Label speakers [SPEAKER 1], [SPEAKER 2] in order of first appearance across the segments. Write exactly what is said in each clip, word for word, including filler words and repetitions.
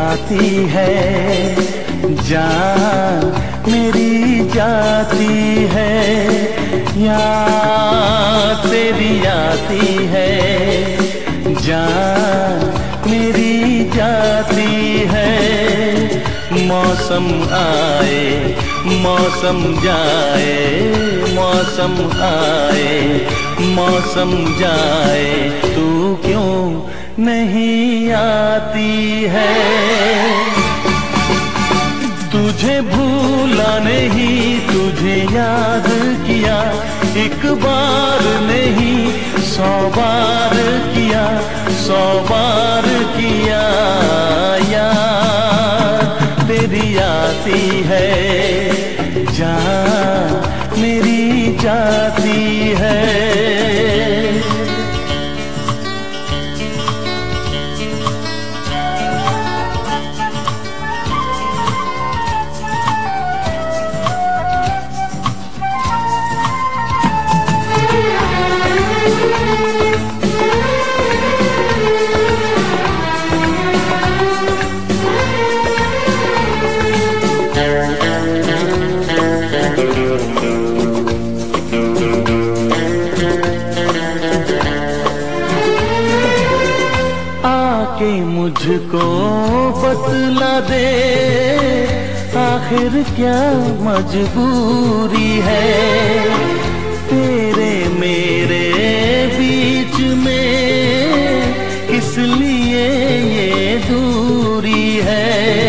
[SPEAKER 1] आती है, जान मेरी जाती है, याद तेरी आती है, जान मेरी जाती है। मौसम आए मौसम जाए, मौसम आए मौसम जाए, तू क्यों नहीं आती है। तुझे भूला नहीं, तुझे याद किया, एक बार नहीं सौ बार किया, सौ बार किया, याद तेरी आती है, जान मेरी जाती है। आके मुझको बतला दे, आखिर क्या मजबूरी है, तेरे मेरे बीच में किस लिए ये दूरी है।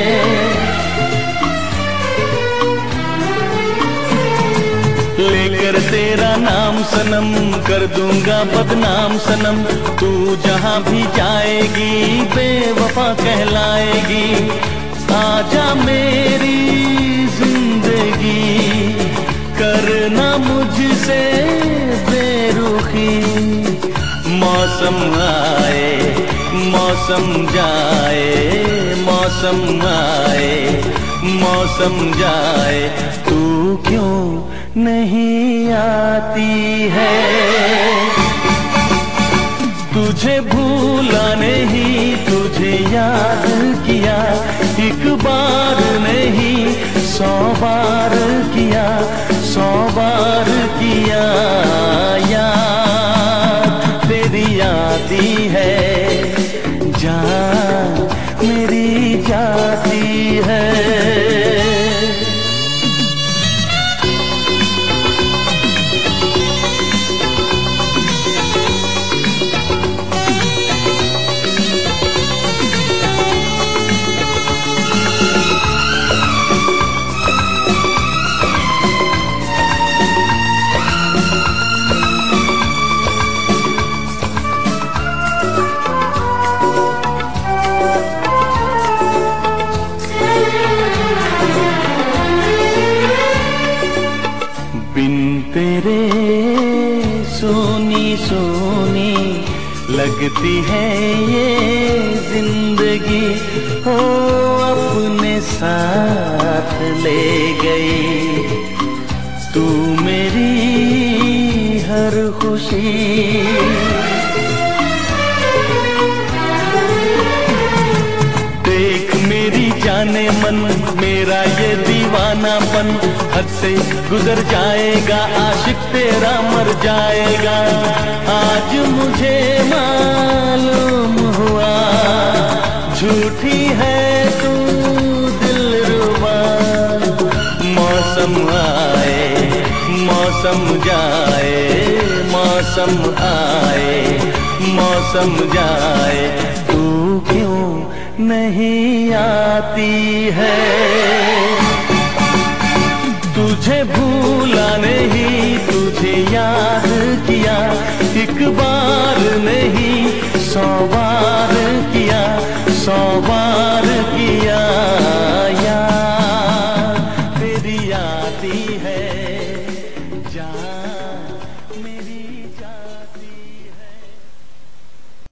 [SPEAKER 1] लेकर तेरा नाम सनम कर दूंगा बदनाम सनम, तू जहां भी जाएगी बेवफा कहलाएगी। आजा मेरी जिंदगी, करना मुझसे बेरुखी। मौसम आए मौसम जाए, मौसम आए मौसम जाए, तू क्यों नहीं आती है। तुझे भूला नहीं, तुझे याद किया, एक बार नहीं सौ बार किया, सौ बार किया, याद तेरी आती है, जान मेरी जाती है। बिन तेरे सोनी सोनी लगती है ये जिंदगी, हो अपने साथ ले गई तू मेरी हर खुशी। देख मेरी जाने मन, मेरा ये दीवानापन हद से गुजर जाएगा, आशिक तेरा मर जाएगा। आज मुझे मालूम हुआ झूठी है तू दिलरुबा। मौसम आए मौसम जाए, मौसम आए मौसम जाए, तू क्यों नहीं आती है। तुझे भूला नहीं, तुझे याद किया, एक बार नहीं सौ बार किया, सौ बार किया, याद तेरी आती है।